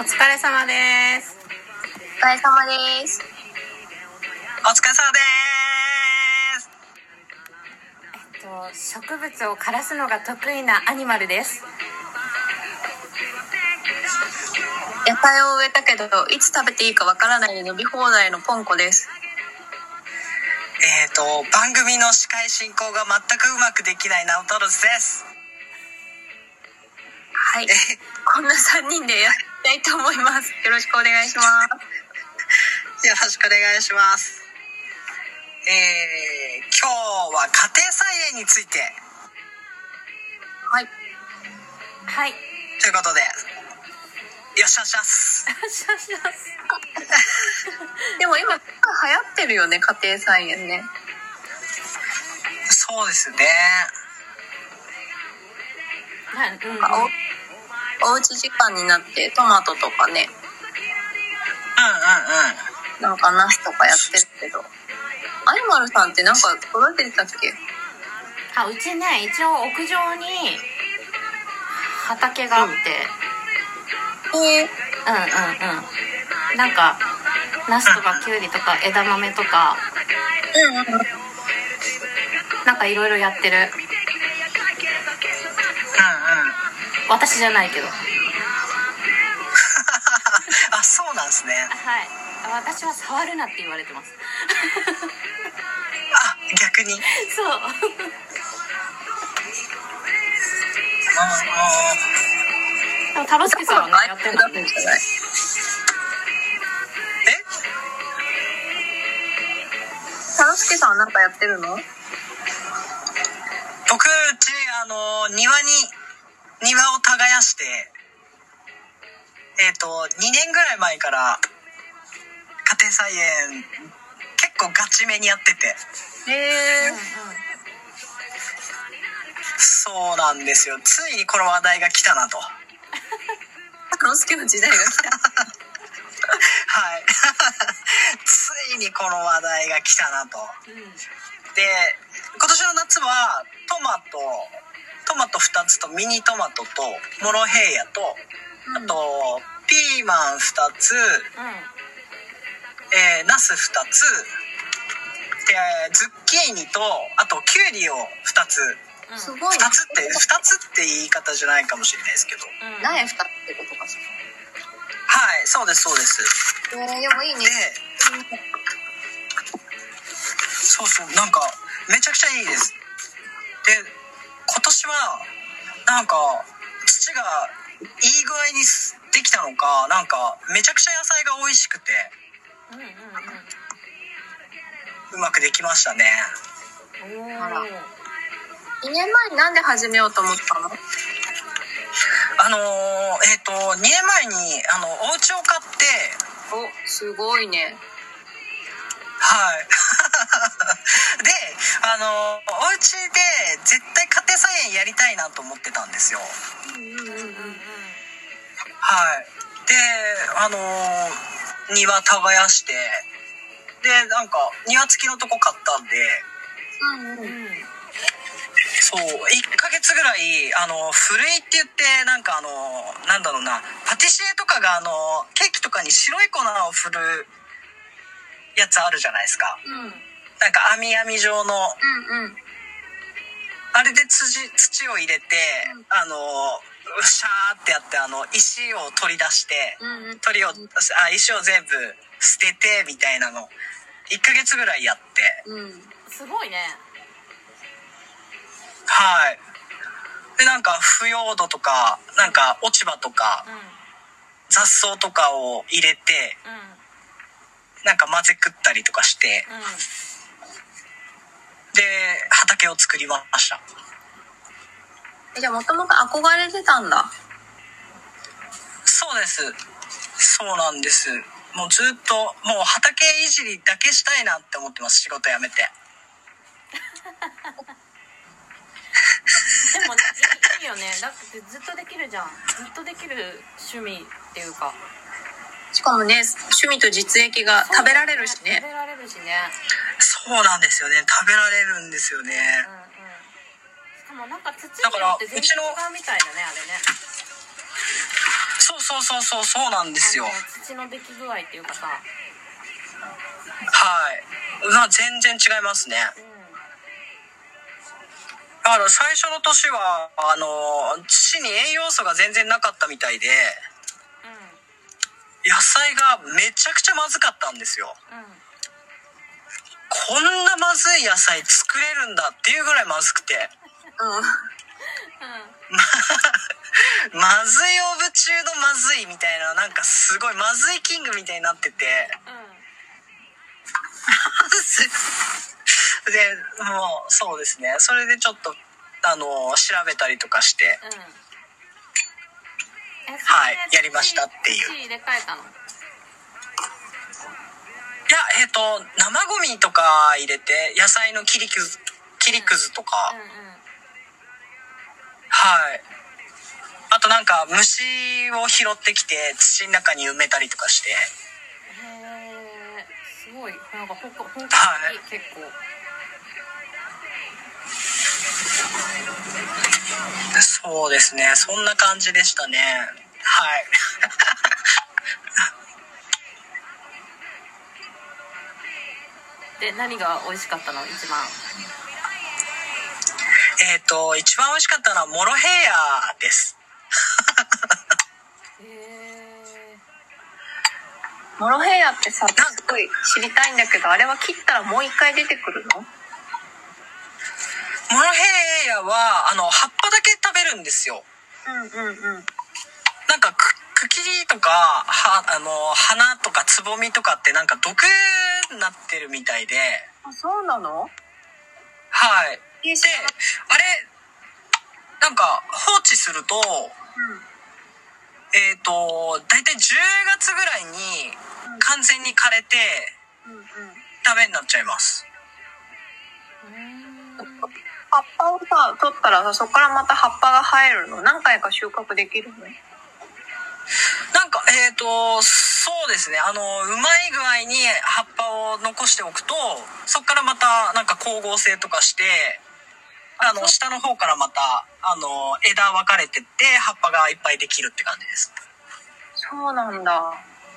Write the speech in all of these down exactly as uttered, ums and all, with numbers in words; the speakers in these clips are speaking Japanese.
疲れ様です。 お疲れ様です。 お疲れ様です。 えっと植物を枯らすのが得意なアニマルです。 野菜を植えたけどいつ食べていいかわからないで伸び放題のポンコです。 えーと番組の司会進行が全くうまくできないナオトロスです。 はい、こんなさんにんでやりたいと思います。よろしくお願いします。 よろしくお願いします。えー、今日は家庭菜園について。 はいはいということでよっしゃっしゃっすでも今流行ってるよね、家庭菜園ね。 そうですね。 はい、うんうん、 お, おうち時間になってトマトとかね、 うんうんうんなんかナスとかやってるけど、アニマルさんってなんか育ててたっけ？ あ、うちね、一応屋上に畑があって、 うん、えー、 うんうんうん、なんかナスとかキュウリとか枝豆とか、 うんうん、 なんかいろいろやってる。 うんうん。 私じゃないけどあ、そうなんですね。 はい、私は触るなって言われてますあ、逆に。 そうでも太郎介さんはねやってんだね。 え？ 太郎介さんはなんかやってるの？ 僕うちあの庭に庭を耕して、えっとにねんぐらい前から家庭菜園結構ガチめにやってて。 へー、 うんうん、 そうなんですよ。ついにこの話題が来たなと。 太郎介の時代が来たはいついにこの話題が来たなと、 うん、 で今年の夏はトマトトマトふたつとミニトマトとモロヘイヤと、 うん、 あとピーマンふたつ、 うん、 えー、ナスふたつでズッキーニとあとキュウリをふたつ、 うん、 すごいふたつってふたつって言い方じゃないかもしれないですけど、 うん、 苗ふたつってことかしはい、そうですそうです。 ら。えー、でもいいね。 でそうそう、なんかめちゃくちゃいいです。で今年はなんか土がいい具合にできたのか、なんかめちゃくちゃ野菜が美味しくて、 うんうんうん、 うまくできましたね。 おあら、にねんまえになんで始めようと思ったの？ あのー、えっとにねんまえにあのお家を買って、 お、すごいね。 はいであのお家で絶対家庭菜園やりたいなと思ってたんですよ。 うんうんうんうん。 はい。であの庭耕して、でなんか庭付きのとこ買ったんで、 うんうん、 そういっかげつぐらいあのふるいって言って、なんかあのなんだろうな、パティシエとかがあのケーキとかに白い粉を振るやつあるじゃないですか、 うん、 なんか網網状の、 うんうん、 あれで土土を入れて、うん、あのシャーってやってあの石を取り出して、うんうん、取りをあ石を全部捨ててみたいなのいっかげつぐらいやって、 うん、すごいね。 はい。でなんか腐葉土とかなんか落ち葉とか、うん、雑草とかを入れて、うん、なんか混ぜ食ったりとかして、うん、で畑を作りました。 じゃあもともと憧れてたんだ。 そうです、そうなんです。もうずっともう畑いじりだけしたいなって思ってます、仕事辞めてでもいい、いいよね。だってずっとできるじゃん。ずっとできる趣味っていうか、 しかもね、趣味と実益が食べられるしね。 食べられるしね。 そうなんですよね、食べられるんですよね、うんうん、 しかもなんか土によって全然違うみたいだね、あれね。 そうそうそうそうそうなんですよ。 あの土の出来具合っていうかさ。 はい。まあ全然違いますね。 うん。 だから最初の年はあの土に栄養素が全然なかったみたいで、 うん、 野菜がめちゃくちゃまずかったんですよ。 うん、 こんなまずい野菜作れるんだっていうぐらいまずくて、 うん。 まずいオブ中のまずいみたいな、なんかすごいまずいキングみたいになってて、 うん、 でもうそうですね、それでちょっとあの調べたりとかして、 うん、えはいやりましたっていう。 土入れ替えたの？ いやえっ、ー、と生ゴミとか入れて、野菜の切りくず切りくずとか、 うんうんうん、 はい。あとなんか虫を拾ってきて土の中に埋めたりとかして。 へえ、すごいなんか本格的、はい、結構。 そうですね、そんな感じでしたね。はい。 で何が美味しかったの一番？ えっと一番美味しかったのはモロヘイヤです。 へえ。 モロヘイヤってさ、すごい知りたいんだけど、あれは切ったらもう一回出てくるの？ モロヘイヤはあの葉っぱだけ食べるんですよ。 うんうんうん。 なんかく茎とかはあの花とかつぼみとかってなんか毒になってるみたいで。 あ、そうなの？ はい。で、あれなんか放置すると、うん、えっとだいたいじゅうがつぐらいに完全に枯れて、うんうん、ダメになっちゃいます。 葉っぱをさ取ったらさ、そこからまた葉っぱが生えるの？何回か収穫できるの？ なんかえっとそうですね、あのうまい具合に葉っぱを残しておくと、そこからまたなんか光合成とかして、あの下の方からまたあの枝分かれてって葉っぱがいっぱいできるって感じです。 そうなんだ。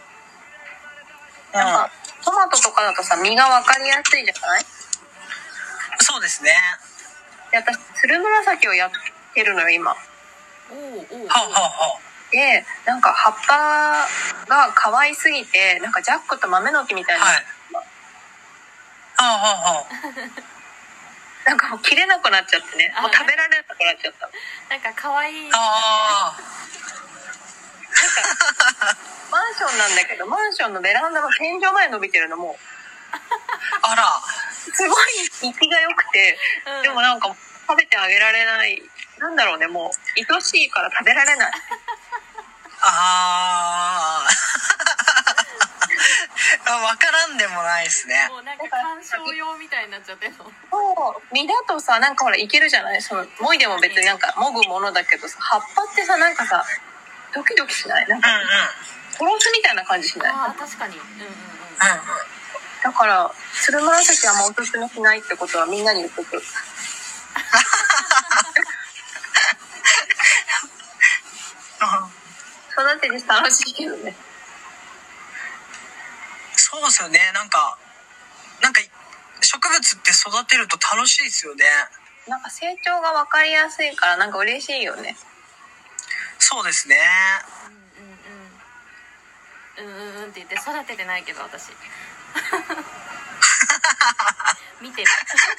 なんか、うん、トマトとかだとさ、実が分かりやすいじゃない？ そうですね。 で、私つるむらさきをやってるのよ今。 おうおうおう。はあはあはあ。 で、なんか葉っぱが可愛すぎて、なんかジャックと豆の木みたいな。はい。 はあはあはあ。 なんかもう切れなくなっちゃってね。もう食べられなくなっちゃった。 なんか可愛い、ね。 ああ。 なんかマンションなんだけど、マンションのベランダの天井まで伸びてるのもう。 あら。 すごい息が良くて、うん、でもなんか食べてあげられない。なんだろうね、もう愛しいから食べられない。 ああ。わからんでもないですね。 もうなんか観賞用みたいになっちゃってるの。 そう、実だとさ、なんかほらいけるじゃない？そのもいでも別になんかもぐものだけどさ、葉っぱってさ、なんかさドキドキしない？なんか、うんうん、殺すみたいな感じしない？ ああ、確かに。うんうんうん。うんうん、 だからつるむらさきはもうおすすめしないってことはみんなに言っとく。育てて楽しいけどね。 そうですよね。なんかなんか植物って育てると楽しいですよね。 なんか成長が分かりやすいからなんか嬉しいよね。 そうですね。 うんうんうん。うんうんうんって言って育ててないけど私。見てる。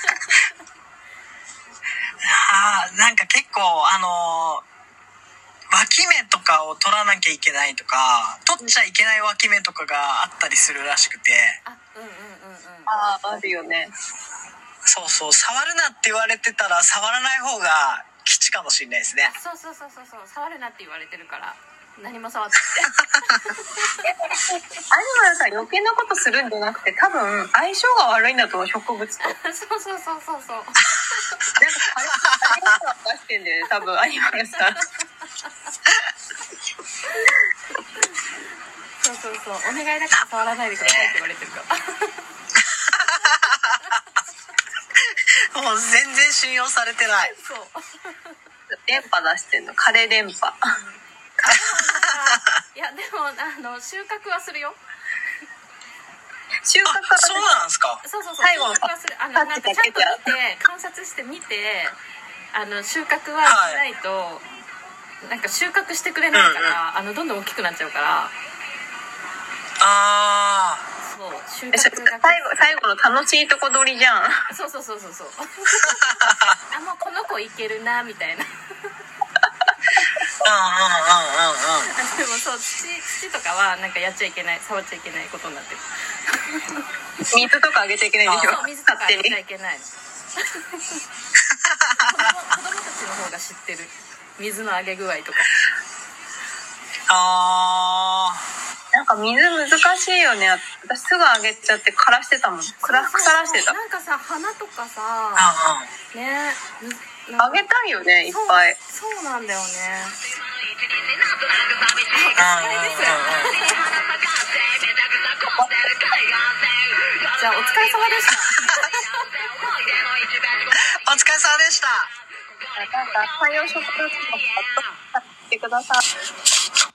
ああ、なんか結構あのー。脇芽とかを取らなきゃいけないとか、取っちゃいけない脇芽とかがあったりするらしくて。 あ、うんうんうんうん。 ああ、あるよね。 そうそう、触るなって言われてたら触らない方が吉かもしれないですね。 そうそうそうそうそう、触るなって言われてるから何も触ってない。 アニマルさん余計なことするんじゃなくて、多分相性が悪いんだと思う、植物と。そうそうそうそうそう。なんかあれあれを出してんだよね、多分アニマルさん。 そうそうそう、お願いだから触らないでくださいって言われてるから。 もう全然信用されてない。 そう。 電波出してんの、枯れ電波。 もあの収穫はするよ。 収穫はあ、そうなんですか。 そうそうそう。 最後の収穫はする。あのなんかちゃんと見て観察して見て、あの収穫はしないと、はい、なんか収穫してくれないから、うんうん、あのどんどん大きくなっちゃうから。 ああ。 そう収穫が最後最後の楽しいとこ取りじゃん。 そうそうそうそうそう。あもうこの子いけるなみたいな。 うんうんうんうんうん。 でもそう土土とかはなんかやっちゃいけない、触っちゃいけないことになってる。 水とかあげちゃいけないでしょ。 そう水とかあげちゃいけないの。子供子供たちの方が知ってる。水のあげ具合とか。 ああ。 なんか水難しいよね。私すぐあげちゃって枯らしてたもん。腐らしてた。 なんかさ花とかさ、 うんうん、 ね。 あげたいよね、いっぱい。 そう、そうなんだよね。 あ、 お疲れです。じゃあお疲れ様でした。 お疲れ様でした。 なんか観葉植物も買ってください。